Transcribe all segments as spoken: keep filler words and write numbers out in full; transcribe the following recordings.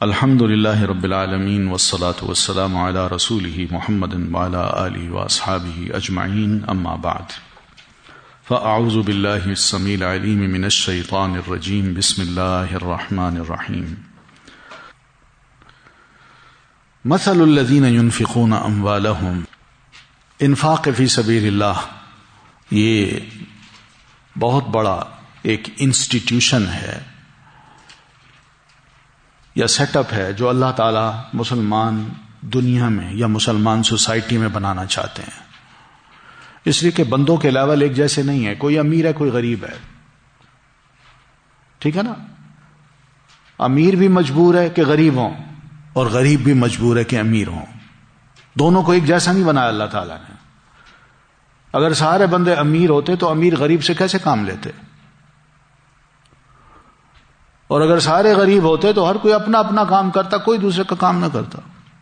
الحمد للہ رب العالمین والصلاة والسلام علی رسولہ محمد وعلی آلہ واصحابہ اجمعین، اما بعد فاعوذ باللہ السمیع العلیم من الشیطان الرجیم، بسم اللہ الرحمن الرحیم۔ مثل الذین ينفقون اموالہم، انفاق فی سبیل اللہ یہ بہت بڑا ایک انسٹیٹیوشن ہے یا سیٹ اپ ہے جو اللہ تعالیٰ مسلمان دنیا میں یا مسلمان سوسائٹی میں بنانا چاہتے ہیں، اس لیے کہ بندوں کے لیول ایک جیسے نہیں ہے، کوئی امیر ہے کوئی غریب ہے، ٹھیک ہے نا؟ امیر بھی مجبور ہے کہ غریب ہوں اور غریب بھی مجبور ہے کہ امیر ہوں، دونوں کو ایک جیسا نہیں بنایا اللہ تعالیٰ نے۔ اگر سارے بندے امیر ہوتے تو امیر غریب سے کیسے کام لیتے، اور اگر سارے غریب ہوتے تو ہر کوئی اپنا اپنا کام کرتا، کوئی دوسرے کا کام نہ کرتا۔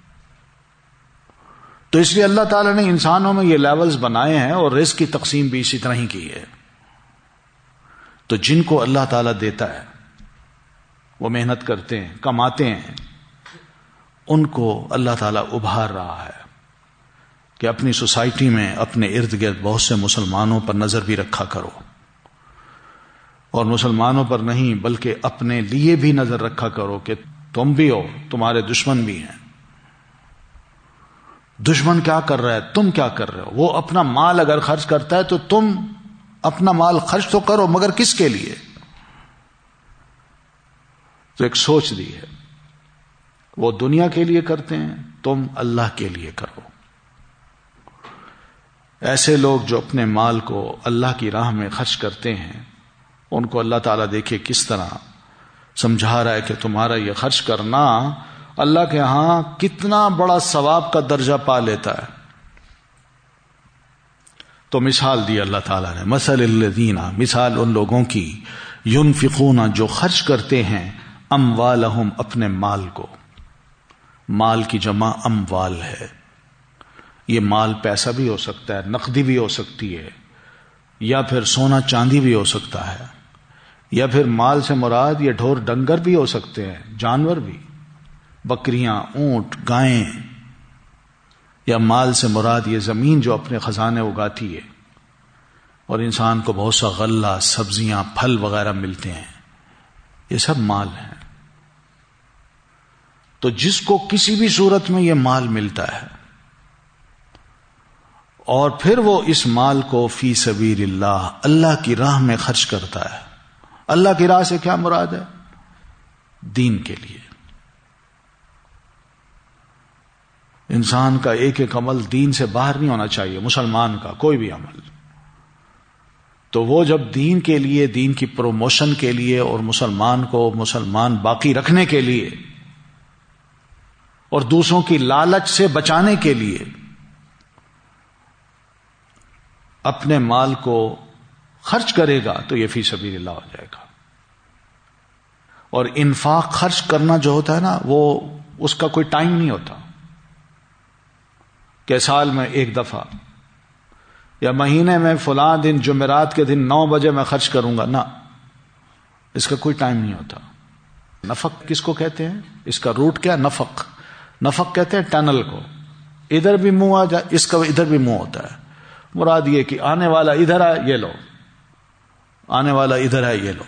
تو اس لیے اللہ تعالیٰ نے انسانوں میں یہ لیولز بنائے ہیں اور رزق کی تقسیم بھی اسی طرح ہی کی ہے۔ تو جن کو اللہ تعالیٰ دیتا ہے وہ محنت کرتے ہیں، کماتے ہیں، ان کو اللہ تعالیٰ ابھار رہا ہے کہ اپنی سوسائٹی میں اپنے ارد گرد بہت سے مسلمانوں پر نظر بھی رکھا کرو، اور مسلمانوں پر نہیں بلکہ اپنے لیے بھی نظر رکھا کرو کہ تم بھی ہو، تمہارے دشمن بھی ہیں۔ دشمن کیا کر رہا ہے، تم کیا کر رہے ہو؟ وہ اپنا مال اگر خرچ کرتا ہے تو تم اپنا مال خرچ تو کرو، مگر کس کے لیے؟ تو ایک سوچ دی ہے، وہ دنیا کے لیے کرتے ہیں، تم اللہ کے لیے کرو۔ ایسے لوگ جو اپنے مال کو اللہ کی راہ میں خرچ کرتے ہیں، ان کو اللہ تعالیٰ دیکھے کس طرح سمجھا رہا ہے کہ تمہارا یہ خرچ کرنا اللہ کے ہاں کتنا بڑا ثواب کا درجہ پا لیتا ہے۔ تو مثال دی اللہ تعالیٰ نے، مثل الذین، مثال ان لوگوں کی، ينفقون، جو خرچ کرتے ہیں، اموالہم، اپنے مال کو۔ مال کی جمع اموال ہے، یہ مال پیسہ بھی ہو سکتا ہے، نقدی بھی ہو سکتی ہے، یا پھر سونا چاندی بھی ہو سکتا ہے، یا پھر مال سے مراد یہ ڈھور ڈنگر بھی ہو سکتے ہیں، جانور بھی، بکریاں، اونٹ، گائیں، یا مال سے مراد یہ زمین جو اپنے خزانے اگاتی ہے اور انسان کو بہت سا غلہ، سبزیاں، پھل وغیرہ ملتے ہیں، یہ سب مال ہیں۔ تو جس کو کسی بھی صورت میں یہ مال ملتا ہے اور پھر وہ اس مال کو فی سبیل اللہ، اللہ کی راہ میں خرچ کرتا ہے۔ اللہ کی راہ سے کیا مراد ہے؟ دین کے لیے۔ انسان کا ایک ایک عمل دین سے باہر نہیں ہونا چاہیے، مسلمان کا کوئی بھی عمل۔ تو وہ جب دین کے لیے، دین کی پروموشن کے لیے اور مسلمان کو مسلمان باقی رکھنے کے لیے اور دوسروں کی لالچ سے بچانے کے لیے اپنے مال کو خرچ کرے گا تو یہ فی سبیل اللہ ہو جائے گا۔ اور انفاق خرچ کرنا جو ہوتا ہے نا، وہ اس کا کوئی ٹائم نہیں ہوتا کہ سال میں ایک دفعہ یا مہینے میں فلاں دن جمعرات کے دن نو بجے میں خرچ کروں گا، نہ، اس کا کوئی ٹائم نہیں ہوتا۔ نفق کس کو کہتے ہیں؟ اس کا روٹ کیا؟ نفق۔ نفق کہتے ہیں ٹنل کو، ادھر بھی منہ آ جائے، اس کا ادھر بھی منہ ہوتا ہے۔ مراد یہ کہ آنے والا ادھر ہے یہ لو، آنے والا ادھر ہے یہ لو۔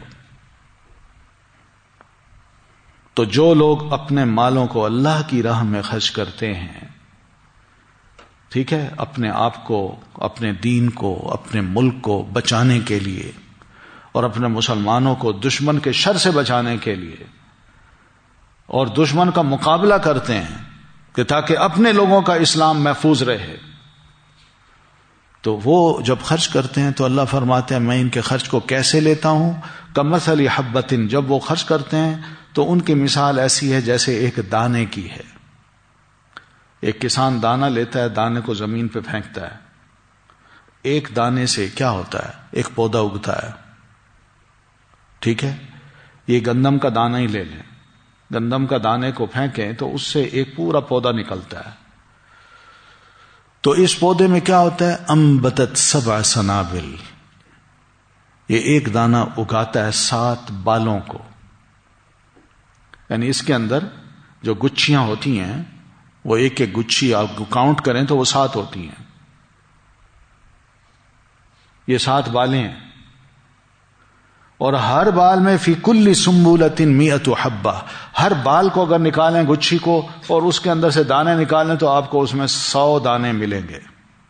تو جو لوگ اپنے مالوں کو اللہ کی راہ میں خرچ کرتے ہیں، ٹھیک ہے، اپنے آپ کو، اپنے دین کو، اپنے ملک کو بچانے کے لیے اور اپنے مسلمانوں کو دشمن کے شر سے بچانے کے لیے، اور دشمن کا مقابلہ کرتے ہیں کہ تاکہ اپنے لوگوں کا اسلام محفوظ رہے، تو وہ جب خرچ کرتے ہیں تو اللہ فرماتے ہیں میں ان کے خرچ کو کیسے لیتا ہوں؟ کمثل حبۃ، جب وہ خرچ کرتے ہیں تو ان کی مثال ایسی ہے جیسے ایک دانے کی ہے۔ ایک کسان دانہ لیتا ہے، دانے کو زمین پہ پھینکتا ہے، ایک دانے سے کیا ہوتا ہے؟ ایک پودا اگتا ہے، ٹھیک ہے؟ یہ گندم کا دانہ ہی لے لیں، گندم کا دانے کو پھینکیں تو اس سے ایک پورا پودا نکلتا ہے۔ تو اس پودے میں کیا ہوتا ہے؟ انبتت سبع سنابل، یہ ایک دانہ اگاتا ہے سات بالوں کو، یعنی اس کے اندر جو گچھیاں ہوتی ہیں وہ ایک ایک گچھی آپ کاؤنٹ کریں تو وہ سات ہوتی ہیں. یہ سات بالیں ہیں اور ہر بال میں فی کل سنبلۃ مئۃ حبہ، ہر بال کو اگر نکالیں گچھی کو اور اس کے اندر سے دانے نکالیں تو آپ کو اس میں سو دانے ملیں گے.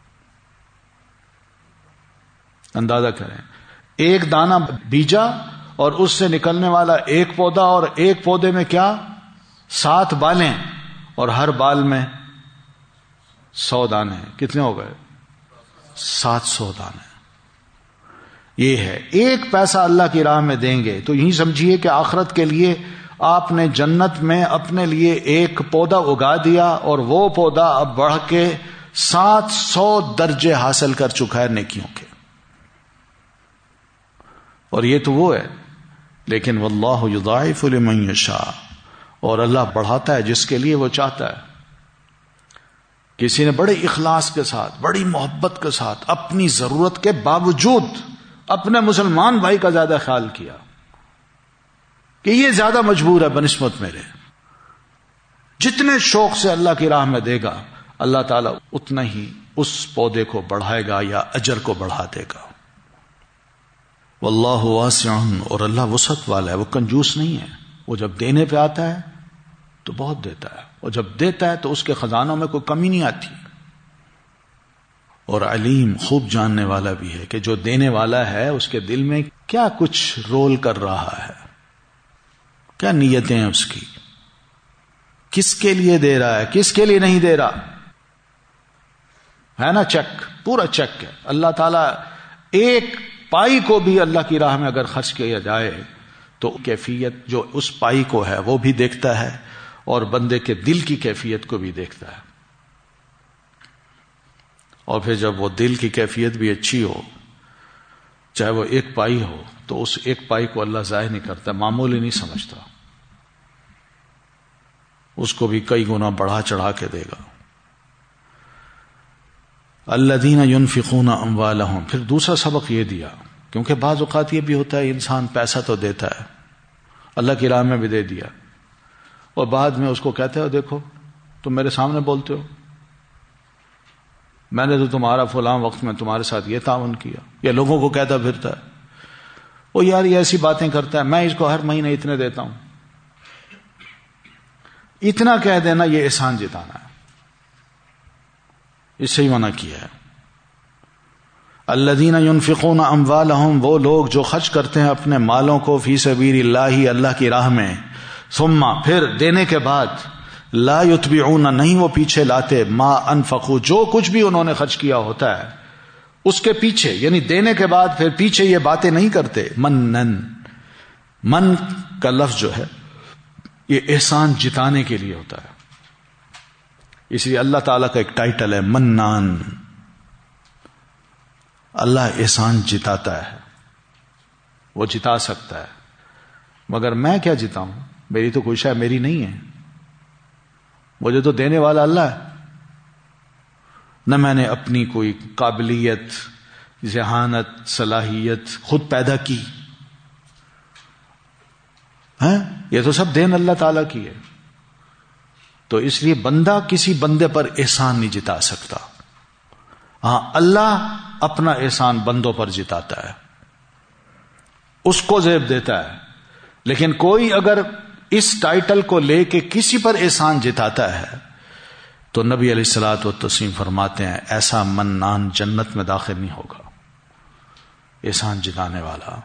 اندازہ کریں، ایک دانہ بیجا اور اس سے نکلنے والا ایک پودا، اور ایک پودے میں کیا سات بالیں اور ہر بال میں سو دانے. کتنے ہو گئے؟ سات سو دانے. یہ ہے ایک پیسہ اللہ کی راہ میں دیں گے تو یہی سمجھیے کہ آخرت کے لیے آپ نے جنت میں اپنے لیے ایک پودا اگا دیا اور وہ پودا اب بڑھ کے سات سو درجے حاصل کر چکا ہے نیکیوں کے. اور یہ تو وہ ہے، لیکن واللہ یضاعف لمن یشاء، اور اللہ بڑھاتا ہے جس کے لیے وہ چاہتا ہے. کسی نے بڑے اخلاص کے ساتھ، بڑی محبت کے ساتھ، اپنی ضرورت کے باوجود اپنے مسلمان بھائی کا زیادہ خیال کیا کہ یہ زیادہ مجبور ہے بنسبت میرے. جتنے شوق سے اللہ کی راہ میں دے گا اللہ تعالیٰ اتنا ہی اس پودے کو بڑھائے گا یا اجر کو بڑھا دے گا. واللہ واسع، اور اللہ وسعت والا ہے، وہ کنجوس نہیں ہے. وہ جب دینے پہ آتا ہے تو بہت دیتا ہے، اور جب دیتا ہے تو اس کے خزانوں میں کوئی کمی نہیں آتی. اور علیم، خوب جاننے والا بھی ہے کہ جو دینے والا ہے اس کے دل میں کیا کچھ رول کر رہا ہے، کیا نیتیں ہیں اس کی، کس کے لیے دے رہا ہے، کس کے لیے نہیں دے رہا ہے نا. چیک، پورا چیک ہے. اللہ تعالیٰ ایک پائی کو بھی اللہ کی راہ میں اگر خرچ کیا جائے تو کیفیت جو اس پائی کو ہے وہ بھی دیکھتا ہے اور بندے کے دل کی کیفیت کو بھی دیکھتا ہے. اور پھر جب وہ دل کی کیفیت بھی اچھی ہو، چاہے وہ ایک پائی ہو، تو اس ایک پائی کو اللہ ضائع نہیں کرتا، معمولی نہیں سمجھتا، اس کو بھی کئی گنا بڑھا چڑھا کے دے گا. الذین ينفقون اموالهم، پھر دوسرا سبق یہ دیا، کیونکہ بعض اوقات یہ بھی ہوتا ہے انسان پیسہ تو دیتا ہے، اللہ کی راہ میں بھی دے دیا، اور بعد میں اس کو کہتے ہو دیکھو تم میرے سامنے بولتے ہو، میں نے تو تمہارا فلاں وقت میں تمہارے ساتھ یہ تعاون کیا، یا لوگوں کو کہتا پھرتا ہے وہ یار یہ ایسی باتیں کرتا ہے، میں اس کو ہر مہینے اتنے دیتا ہوں. اتنا کہہ دینا یہ احسان جتانا ہے، اس سے ہی منع کیا ہے. الذین ينفقون اموالهم، وہ لوگ جو خرچ کرتے ہیں اپنے مالوں کو فی سبیل اللہ، اللہ کی راہ میں، ثم پھر دینے کے بعد، لا یتبعون نہیں وہ پیچھے لاتے، ما انفقوا جو کچھ بھی انہوں نے خرچ کیا ہوتا ہے اس کے پیچھے، یعنی دینے کے بعد پھر پیچھے یہ باتیں نہیں کرتے. منن، من کا لفظ جو ہے یہ احسان جتانے کے لیے ہوتا ہے، اس لیے اللہ تعالیٰ کا ایک ٹائٹل ہے منان. اللہ احسان جتاتا ہے، وہ جتا سکتا ہے، مگر میں کیا جتاؤں، میری تو کوئی شے میری نہیں ہے، مجھے تو دینے والا اللہ ہے. نہ میں نے اپنی کوئی قابلیت، ذہانت، صلاحیت خود پیدا کی ہے، یہ تو سب دین اللہ تعالیٰ کی ہے. تو اس لیے بندہ کسی بندے پر احسان نہیں جتا سکتا. ہاں اللہ اپنا احسان بندوں پر جتاتا ہے، اس کو زیب دیتا ہے. لیکن کوئی اگر اس ٹائٹل کو لے کے کسی پر احسان جتاتا ہے تو نبی علیہ الصلوۃ والتسلیم فرماتے ہیں ایسا منان جنت میں داخل نہیں ہوگا. احسان جتانے والا.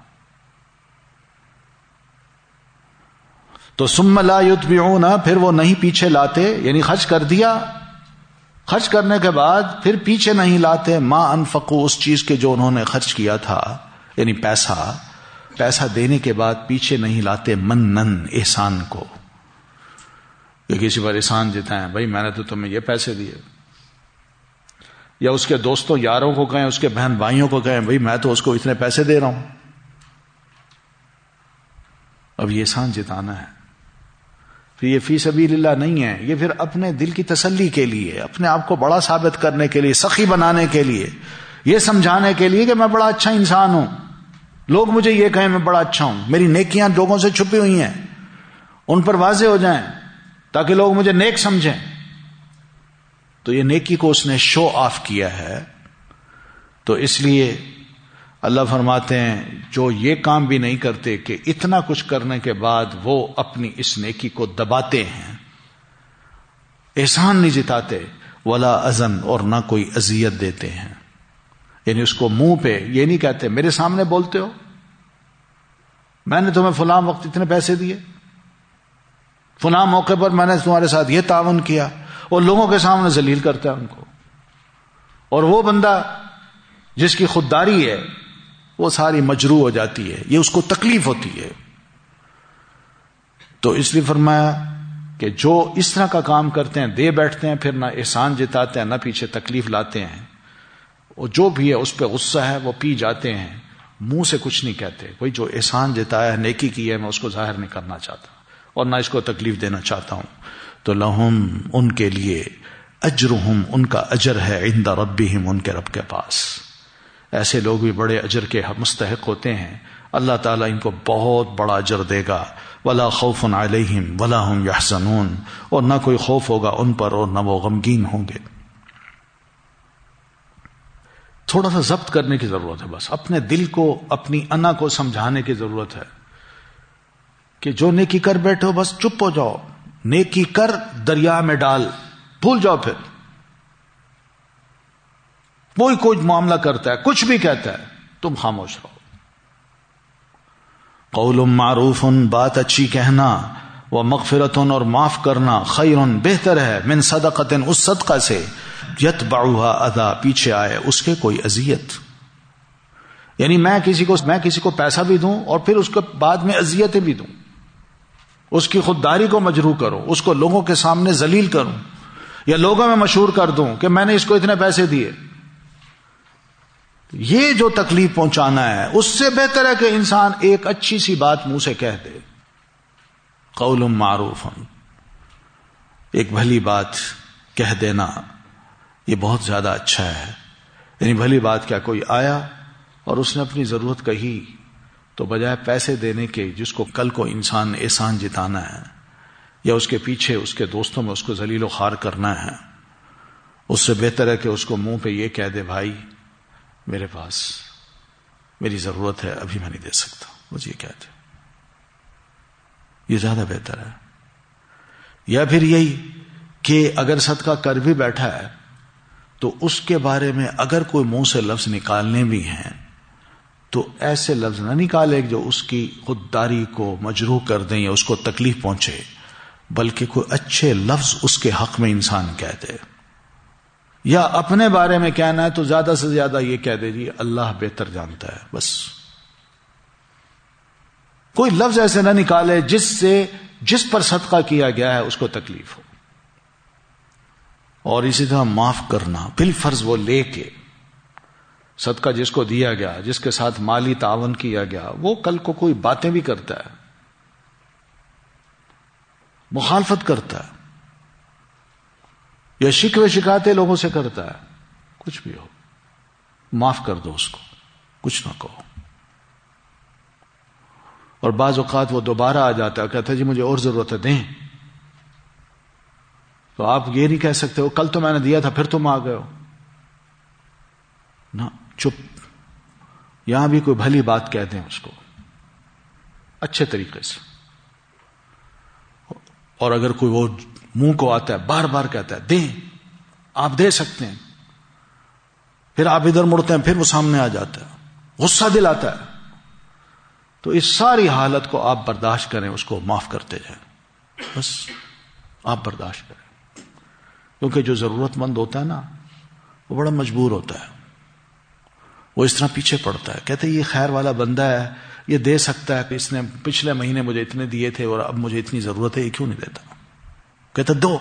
تو ثم لا یتبعون، پھر وہ نہیں پیچھے لاتے، یعنی خرچ کر دیا، خرچ کرنے کے بعد پھر پیچھے نہیں لاتے، ما انفقوا اس چیز کے جو انہوں نے خرچ کیا تھا، یعنی پیسہ پیسہ دینے کے بعد پیچھے نہیں لاتے منن احسان کو. کہ کسی پر احسان جتائیں، بھائی میں نے تو تمہیں یہ پیسے دیے، یا اس کے دوستوں یاروں کو کہیں، اس کے بہن بھائیوں کو کہیں بھائی میں تو اس کو اتنے پیسے دے رہا ہوں. اب یہ احسان جتانا ہے، پھر یہ فی سبیل اللہ نہیں ہے، یہ پھر اپنے دل کی تسلی کے لیے، اپنے آپ کو بڑا ثابت کرنے کے لیے، سخی بنانے کے لیے، یہ سمجھانے کے لیے کہ میں بڑا اچھا انسان ہوں، لوگ مجھے یہ کہیں میں بڑا اچھا ہوں، میری نیکیاں لوگوں سے چھپی ہوئی ہیں، ان پر واضح ہو جائیں. تاکہ لوگ مجھے نیک سمجھیں. تو یہ نیکی کو اس نے شو آف کیا ہے. تو اس لیے اللہ فرماتے ہیں جو یہ کام بھی نہیں کرتے کہ اتنا کچھ کرنے کے بعد وہ اپنی اس نیکی کو دباتے ہیں, احسان نہیں جتاتے, ولا اذن, اور نہ کوئی اذیت دیتے ہیں. یعنی اس کو منہ پہ یہ نہیں کہتے میرے سامنے بولتے ہو میں نے تمہیں فلاں وقت اتنے پیسے دیے, فلاں موقع پر میں نے تمہارے ساتھ یہ تعاون کیا, اور لوگوں کے سامنے ذلیل کرتا ہے ان کو. اور وہ بندہ جس کی خودداری ہے وہ ساری مجروح ہو جاتی ہے, یہ اس کو تکلیف ہوتی ہے. تو اس لیے فرمایا کہ جو اس طرح کا کام کرتے ہیں, دے بیٹھتے ہیں, پھر نہ احسان جتاتے ہیں نہ پیچھے تکلیف لاتے ہیں, اور جو بھی ہے اس پہ غصہ ہے وہ پی جاتے ہیں, منہ سے کچھ نہیں کہتے. کوئی جو احسان جتایا ہے, نیکی کی ہے, میں اس کو ظاہر نہیں کرنا چاہتا اور نہ اس کو تکلیف دینا چاہتا ہوں. تو لہم, ان کے لیے, اجرہم, ان کا اجر ہے, عند ربہم, ان کے رب کے پاس. ایسے لوگ بھی بڑے اجر کے مستحق ہوتے ہیں, اللہ تعالیٰ ان کو بہت بڑا اجر دے گا. ولا خوف علیہم ولا هم یحزنون, اور نہ کوئی خوف ہوگا ان پر اور نہ وہ غمگین ہوں گے. تھوڑا سا ضبط کرنے کی ضرورت ہے, بس اپنے دل کو, اپنی انا کو سمجھانے کی ضرورت ہے کہ جو نیکی کر بیٹھے ہو بس چپ ہو جاؤ. نیکی کر, دریا میں ڈال, بھول جاؤ. پھر کوئی کوئی معاملہ کرتا ہے, کچھ بھی کہتا ہے, تم خاموش رہو. قول معروف, بات اچھی کہنا, و مغفرت, اور معاف کرنا, خیر, بہتر ہے, من صدقۃ, اس صدقہ سے, یتبعها اذى, پیچھے آئے اس کے کوئی اذیت. یعنی میں کسی کو میں کسی کو پیسہ بھی دوں اور پھر اس کے بعد میں اذیتیں بھی دوں, اس کی خودداری کو مجروح کروں, اس کو لوگوں کے سامنے ذلیل کروں, یا لوگوں میں مشہور کر دوں کہ میں نے اس کو اتنے پیسے دیے. یہ جو تکلیف پہنچانا ہے, اس سے بہتر ہے کہ انسان ایک اچھی سی بات منہ سے کہہ دے. قول معروف, ایک بھلی بات کہہ دینا, یہ بہت زیادہ اچھا ہے. یعنی بھلی بات کیا, کوئی آیا اور اس نے اپنی ضرورت کہی, تو بجائے پیسے دینے کے جس کو کل کو انسان احسان جتانا ہے, یا اس کے پیچھے اس کے دوستوں میں اس کو ذلیل و خوار کرنا ہے, اس سے بہتر ہے کہ اس کو منہ پہ یہ کہہ دے, بھائی میرے پاس میری ضرورت ہے, ابھی میں نہیں دے سکتا, مجھے یہ کہتے, یہ زیادہ بہتر ہے. یا پھر یہی کہ اگر صدقہ کر بھی بیٹھا ہے تو اس کے بارے میں اگر کوئی منہ سے لفظ نکالنے بھی ہیں تو ایسے لفظ نہ نکالے جو اس کی خودداری کو مجروح کر دیں یا اس کو تکلیف پہنچے, بلکہ کوئی اچھے لفظ اس کے حق میں انسان کہہ دے. یا اپنے بارے میں کہنا ہے تو زیادہ سے زیادہ یہ کہہ دے, جی اللہ بہتر جانتا ہے. بس کوئی لفظ ایسے نہ نکالے جس سے جس پر صدقہ کیا گیا ہے اس کو تکلیف ہو. اور اسی طرح معاف کرنا, بالفرض وہ لے کے صدقہ جس کو دیا گیا, جس کے ساتھ مالی تعاون کیا گیا, وہ کل کو کوئی باتیں بھی کرتا ہے, مخالفت کرتا ہے, یا شکوے شکایتیں لوگوں سے کرتا ہے, کچھ بھی ہو, معاف کر دو اس کو, کچھ نہ کہو. اور بعض اوقات وہ دوبارہ آ جاتا ہے, کہتا ہے جی مجھے اور ضرورت ہے, دیں. تو آپ یہ نہیں کہہ سکتے وہ کل تو میں نے دیا تھا پھر تم آ گئے ہو. نہ, چپ. یہاں بھی کوئی بھلی بات کہہ دیں اس کو اچھے طریقے سے. اور اگر کوئی وہ منہ کو آتا ہے بار بار کہتا ہے دیں, آپ دے سکتے ہیں, پھر آپ ادھر مڑتے ہیں, پھر وہ سامنے آ جاتا ہے, غصہ دل آتا ہے, تو اس ساری حالت کو آپ برداشت کریں, اس کو معاف کرتے جائیں. بس آپ برداشت کریں, کیونکہ جو ضرورت مند ہوتا ہے نا وہ بڑا مجبور ہوتا ہے, وہ اس طرح پیچھے پڑتا ہے, کہتے ہیں یہ خیر والا بندہ ہے, یہ دے سکتا ہے, کہ اس نے پچھلے مہینے مجھے اتنے دیے تھے اور اب مجھے اتنی ضرورت ہے, یہ کیوں نہیں دیتا. کہتا دو.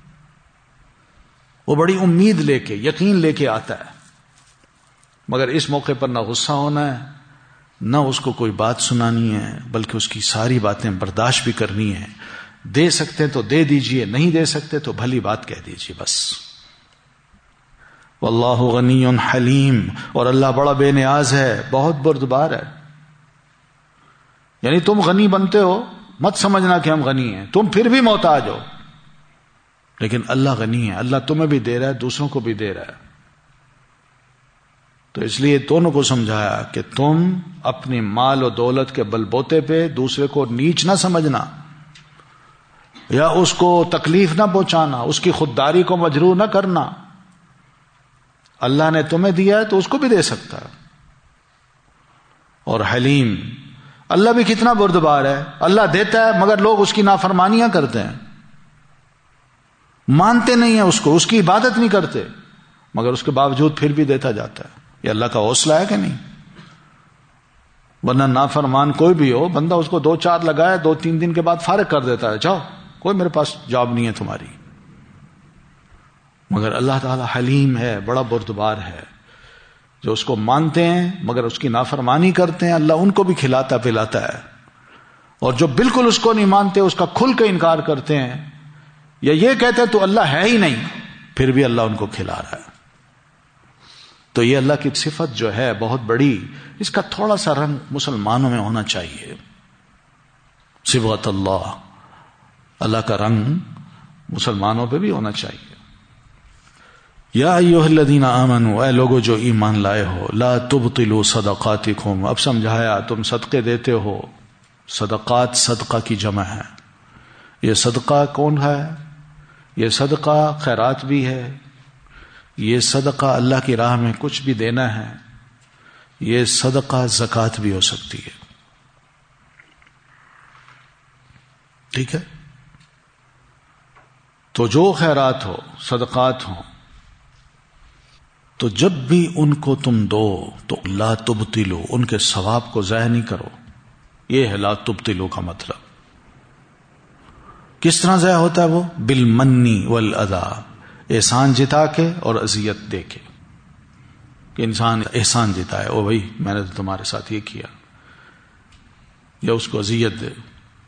وہ بڑی امید لے کے, یقین لے کے آتا ہے, مگر اس موقع پر نہ غصہ ہونا ہے, نہ اس کو کوئی بات سنانی ہے, بلکہ اس کی ساری باتیں برداشت بھی کرنی ہے. دے سکتے تو دے دیجئے, نہیں دے سکتے تو بھلی بات کہہ دیجئے, بس. واللہ غنی حلیم, اور اللہ بڑا بے نیاز ہے, بہت بردبار ہے. یعنی تم غنی بنتے ہو, مت سمجھنا کہ ہم غنی ہیں, تم پھر بھی محتاج ہو. لیکن اللہ غنی ہے، اللہ تمہیں بھی دے رہا ہے، دوسروں کو بھی دے رہا ہے. تو اس لیے دونوں کو سمجھایا کہ تم اپنی مال و دولت کے بل بوتے پہ دوسرے کو نیچ نہ سمجھنا یا اس کو تکلیف نہ پہنچانا، اس کی خودداری کو مجروح نہ کرنا. اللہ نے تمہیں دیا ہے تو اس کو بھی دے سکتا ہے. اور حلیم، اللہ بھی کتنا بردبار ہے. اللہ دیتا ہے مگر لوگ اس کی نافرمانیاں کرتے ہیں، مانتے نہیں ہیں اس کو، اس کی عبادت نہیں کرتے، مگر اس کے باوجود پھر بھی دیتا جاتا ہے. یہ اللہ کا حوصلہ ہے کہ نہیں؟ ورنہ نافرمان کوئی بھی ہو، بندہ اس کو دو چار لگائے، دو تین دن کے بعد فارغ کر دیتا ہے، جاؤ کوئی میرے پاس جاب نہیں ہے تمہاری. مگر اللہ تعالی حلیم ہے، بڑا بردبار ہے. جو اس کو مانتے ہیں مگر اس کی نافرمانی کرتے ہیں، اللہ ان کو بھی کھلاتا پلاتا ہے. اور جو بالکل اس کو نہیں مانتے، اس کا کھل کے انکار کرتے ہیں یا یہ کہتے ہیں تو اللہ ہے ہی نہیں، پھر بھی اللہ ان کو کھلا رہا ہے. تو یہ اللہ کی صفت جو ہے بہت بڑی، اس کا تھوڑا سا رنگ مسلمانوں میں ہونا چاہیے. صفت اللہ، اللہ کا رنگ مسلمانوں پہ بھی ہونا چاہیے. یا ایھا الذین آمنوا، اے لوگو جو ایمان لائے ہو، لا تبطلوا صدقاتکم، اب سمجھایا تم صدقے دیتے ہو. صدقات صدقہ کی جمع ہے. یہ صدقہ کون ہے؟ یہ صدقہ خیرات بھی ہے، یہ صدقہ اللہ کی راہ میں کچھ بھی دینا ہے، یہ صدقہ زکوٰۃ بھی ہو سکتی ہے. ٹھیک ہے؟ تو جو خیرات ہو، صدقات ہوں، تو جب بھی ان کو تم دو تو لا تبطلو، ان کے ثواب کو ضائع نہیں کرو. یہ ہے لا تبطلو کا مطلب. کس طرح ضائع ہوتا ہے وہ؟ بالمنی والاذا، احسان جتا کے اور اذیت دے کے. کہ انسان احسان جتائے، او بھائی میں نے تو تمہارے ساتھ یہ کیا، یا اس کو اذیت دے.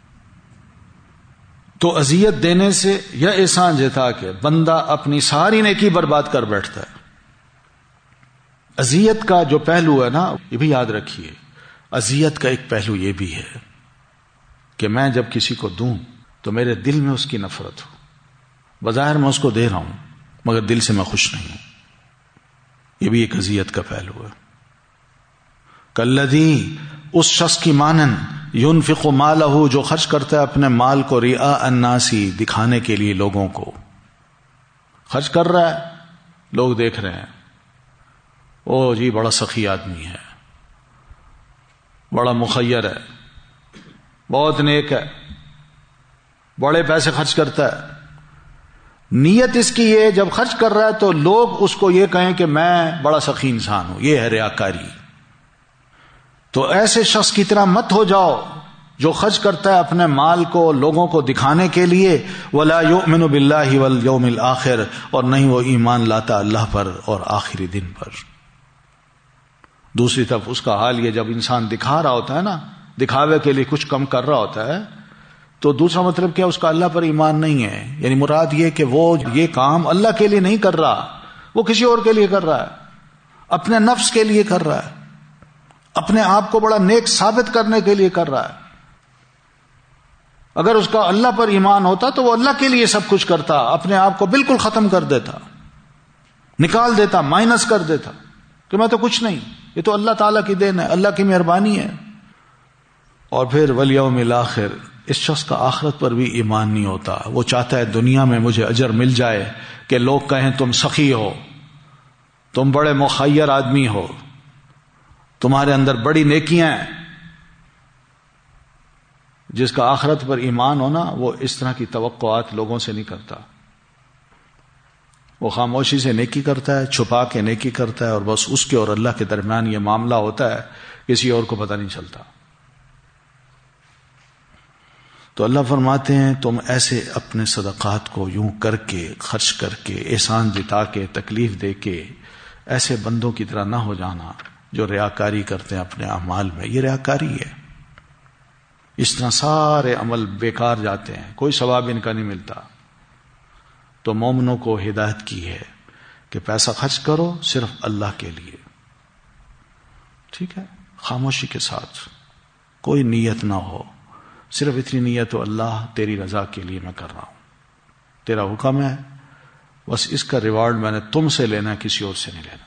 تو اذیت دینے سے یا احسان جتا کے بندہ اپنی ساری نیکی برباد کر بیٹھتا ہے. اذیت کا جو پہلو ہے نا، یہ بھی یاد رکھیے، اذیت کا ایک پہلو یہ بھی ہے کہ میں جب کسی کو دوں تو میرے دل میں اس کی نفرت ہو. بظاہر میں اس کو دے رہا ہوں مگر دل سے میں خوش نہیں ہوں. یہ بھی ایک اذیت کا پہلو ہے. کالذی، اس شخص کی مانند، ينفق مالہ، جو خرچ کرتا ہے اپنے مال کو، رئاء الناس، دکھانے کے لیے لوگوں کو. خرچ کر رہا ہے، لوگ دیکھ رہے ہیں، او جی بڑا سخی آدمی ہے، بڑا مخیر ہے، بہت نیک ہے، بڑے پیسے خرچ کرتا ہے. نیت اس کی یہ جب خرچ کر رہا ہے تو لوگ اس کو یہ کہیں کہ میں بڑا سخی انسان ہوں. یہ ہے ریاکاری. تو ایسے شخص کی طرح مت ہو جاؤ جو خرچ کرتا ہے اپنے مال کو لوگوں کو دکھانے کے لیے. ولا یؤمن باللہ والیوم الآخر، اور نہیں وہ ایمان لاتا اللہ پر اور آخری دن پر. دوسری طرف اس کا حال یہ، جب انسان دکھا رہا ہوتا ہے نا، دکھاوے کے لیے کچھ کم کر رہا ہوتا ہے، تو دوسرا مطلب کیا؟ اس کا اللہ پر ایمان نہیں ہے. یعنی مراد یہ کہ وہ یہ کام اللہ کے لیے نہیں کر رہا، وہ کسی اور کے لیے کر رہا ہے، اپنے نفس کے لیے کر رہا ہے، اپنے آپ کو بڑا نیک ثابت کرنے کے لیے کر رہا ہے. اگر اس کا اللہ پر ایمان ہوتا تو وہ اللہ کے لیے سب کچھ کرتا، اپنے آپ کو بالکل ختم کر دیتا، نکال دیتا، مائنس کر دیتا کہ میں تو کچھ نہیں، یہ تو اللہ تعالیٰ کی دین ہے، اللہ کی مہربانی ہے. اور پھر والیوم الآخر، اس شخص کا آخرت پر بھی ایمان نہیں ہوتا. وہ چاہتا ہے دنیا میں مجھے اجر مل جائے، کہ لوگ کہیں تم سخی ہو، تم بڑے مخیر آدمی ہو، تمہارے اندر بڑی نیکیاں ہیں. جس کا آخرت پر ایمان ہونا، وہ اس طرح کی توقعات لوگوں سے نہیں کرتا. وہ خاموشی سے نیکی کرتا ہے، چھپا کے نیکی کرتا ہے، اور بس اس کے اور اللہ کے درمیان یہ معاملہ ہوتا ہے، کسی اور کو پتہ نہیں چلتا. تو اللہ فرماتے ہیں تم ایسے اپنے صدقات کو یوں کر کے، خرچ کر کے، احسان جتا کے، تکلیف دے کے، ایسے بندوں کی طرح نہ ہو جانا جو ریاکاری کرتے ہیں اپنے اعمال میں. یہ ریاکاری ہے. اس طرح سارے عمل بیکار جاتے ہیں، کوئی ثواب ان کا نہیں ملتا. تو مومنوں کو ہدایت کی ہے کہ پیسہ خرچ کرو صرف اللہ کے لیے. ٹھیک ہے؟ خاموشی کے ساتھ، کوئی نیت نہ ہو، صرف اتنی نیت ہو اللہ تیری رضا کے لیے میں کر رہا ہوں. تیرا حکم ہے، بس اس کا ریوارڈ میں نے تم سے لینا، کسی اور سے نہیں لینا.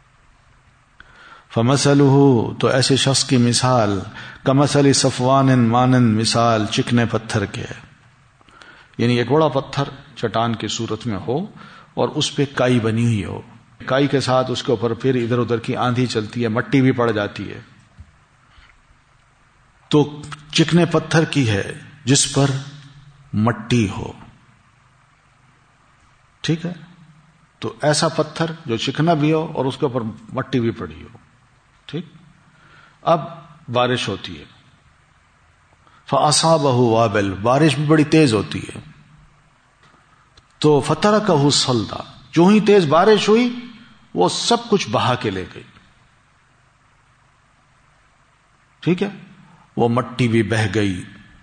فَمَثَلُهُ، تو ایسے شخص کی مثال کَمَثَلِ صَفْوَانٍ، مانند مثال چکنے پتھر کے، یعنی ایک بڑا پتھر چٹان کی صورت میں ہو اور اس پہ کائی بنی ہوئی ہو، کائی کے ساتھ اس کے اوپر پھر ادھر ادھر کی آندھی چلتی ہے، مٹی بھی پڑ جاتی ہے، تو چکنے پتھر کی ہے جس پر مٹی ہو. ٹھیک ہے، تو ایسا پتھر جو چکنا بھی ہو اور اس کے اوپر مٹی بھی پڑی ہو. ٹھیک، اب بارش ہوتی ہے، فَأَصَابَهُ وَابِلٌ، بارش بھی بڑی تیز ہوتی ہے، تو فَتَرَكَهُ صَلْدًا، جو ہی تیز بارش ہوئی وہ سب کچھ بہا کے لے گئی. ٹھیک ہے، وہ مٹی بھی بہہ گئی،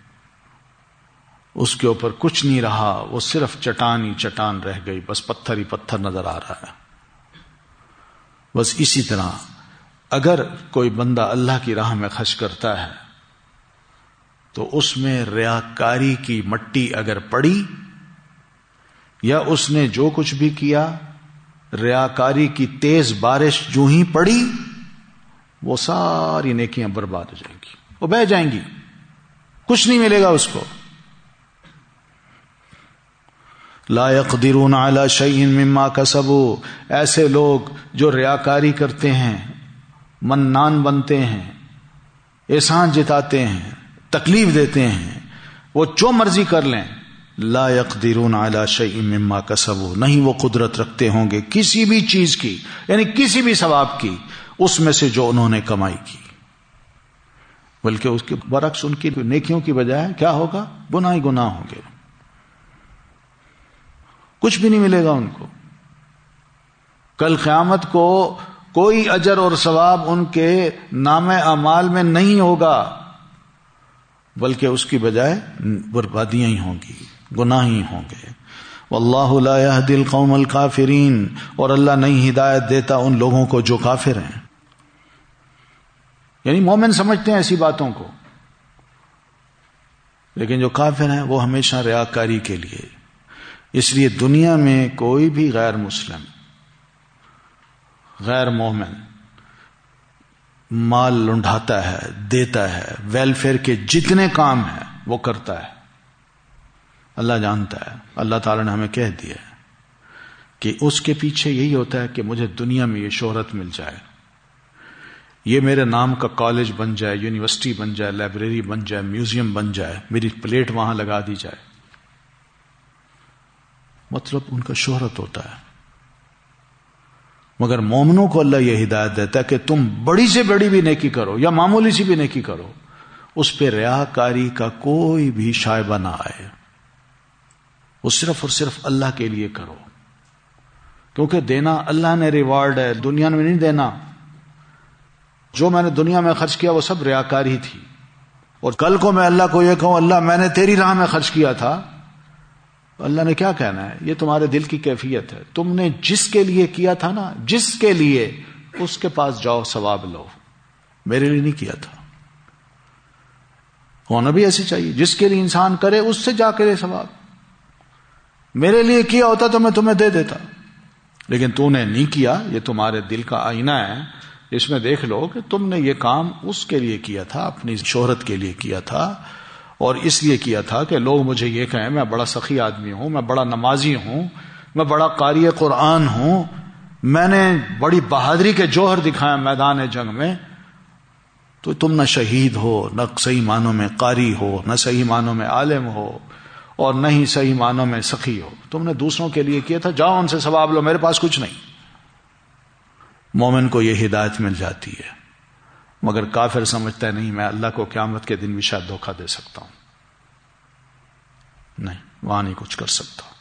اس کے اوپر کچھ نہیں رہا، وہ صرف چٹان ہی چٹان رہ گئی، بس پتھر ہی پتھر نظر آ رہا ہے. بس اسی طرح اگر کوئی بندہ اللہ کی راہ میں خرچ کرتا ہے تو اس میں ریاکاری کی مٹی اگر پڑی، یا اس نے جو کچھ بھی کیا، ریاکاری کی تیز بارش جو ہی پڑی، وہ ساری نیکیاں برباد ہو جائیں گی، وہ بہہ جائیں گی، کچھ نہیں ملے گا اس کو. لا يقدرون على شيء مما كسبوا، ایسے لوگ جو ریاکاری کرتے ہیں، منان بنتے ہیں، احسان جتاتے ہیں، تکلیف دیتے ہیں، وہ جو مرضی کر لیں. لا يقدرون على شيء مما كسبوا، نہیں وہ قدرت رکھتے ہوں گے کسی بھی چیز کی، یعنی کسی بھی ثواب کی، اس میں سے جو انہوں نے کمائی کی، بلکہ اس کے برعکس ان کی نیکیوں کی بجائے کیا ہوگا؟ گناہ ہی گناہ ہوں گے، کچھ بھی نہیں ملے گا ان کو. کل قیامت کو کوئی اجر اور ثواب ان کے نام اعمال میں نہیں ہوگا، بلکہ اس کی بجائے بربادیاں ہی ہوں گی، گناہ ہی ہوں گے. واللہ لا يهدي القوم الكافرین، اور اللہ نہیں ہدایت دیتا ان لوگوں کو جو کافر ہیں. یعنی مومن سمجھتے ہیں ایسی باتوں کو، لیکن جو کافر ہیں وہ ہمیشہ ریاکاری کے لیے. اس لیے دنیا میں کوئی بھی غیر مسلم، غیر مومن مال لنڈھاتا ہے، دیتا ہے، ویلفیئر کے جتنے کام ہیں وہ کرتا ہے، اللہ جانتا ہے. اللہ تعالی نے ہمیں کہہ دیا ہے کہ اس کے پیچھے یہی ہوتا ہے کہ مجھے دنیا میں یہ شہرت مل جائے، یہ میرے نام کا کالج بن جائے، یونیورسٹی بن جائے، لائبریری بن جائے، میوزیم بن جائے، میری پلیٹ وہاں لگا دی جائے. مطلب ان کا شہرت ہوتا ہے. مگر مومنوں کو اللہ یہ ہدایت دیتا ہے کہ تم بڑی سے بڑی بھی نیکی کرو یا معمولی سی بھی نیکی کرو، اس پہ ریاکاری کا کوئی بھی شائبہ نہ آئے، وہ صرف اور صرف اللہ کے لیے کرو، کیونکہ دینا اللہ نے ریوارڈ ہے، دنیا میں نہیں دینا. جو میں نے دنیا میں خرچ کیا وہ سب ریاکاری تھی، اور کل کو میں اللہ کو یہ کہوں اللہ میں نے تیری راہ میں خرچ کیا تھا، اللہ نے کیا کہنا ہے؟ یہ تمہارے دل کی کیفیت ہے، تم نے جس کے لیے کیا تھا نا، جس کے لیے، اس کے پاس جاؤ ثواب لو، میرے لیے نہیں کیا تھا. ہونا بھی ایسے چاہیے، جس کے لیے انسان کرے اس سے جا کے ثواب. میرے لیے کیا ہوتا تو میں تمہیں دے دیتا، لیکن تو نے نہیں کیا. یہ تمہارے دل کا آئینہ ہے، اس میں دیکھ لو کہ تم نے یہ کام اس کے لیے کیا تھا، اپنی شہرت کے لیے کیا تھا، اور اس لیے کیا تھا کہ لوگ مجھے یہ کہیں میں بڑا سخی آدمی ہوں، میں بڑا نمازی ہوں، میں بڑا قاری قرآن ہوں، میں نے بڑی بہادری کے جوہر دکھایا میدان جنگ میں. تو تم نہ شہید ہو، نہ صحیح معنوں میں قاری ہو، نہ صحیح معنوں میں عالم ہو، اور نہ ہی صحیح معنوں میں سخی ہو. تم نے دوسروں کے لیے کیا تھا، جاؤ ان سے ثواب لو، میرے پاس کچھ نہیں. مومن کو یہ ہدایت مل جاتی ہے، مگر کافر سمجھتا ہے نہیں میں اللہ کو قیامت کے دن بھی شاید دھوکہ دے سکتا ہوں، نہیں وہاں نہیں کچھ کر سکتا.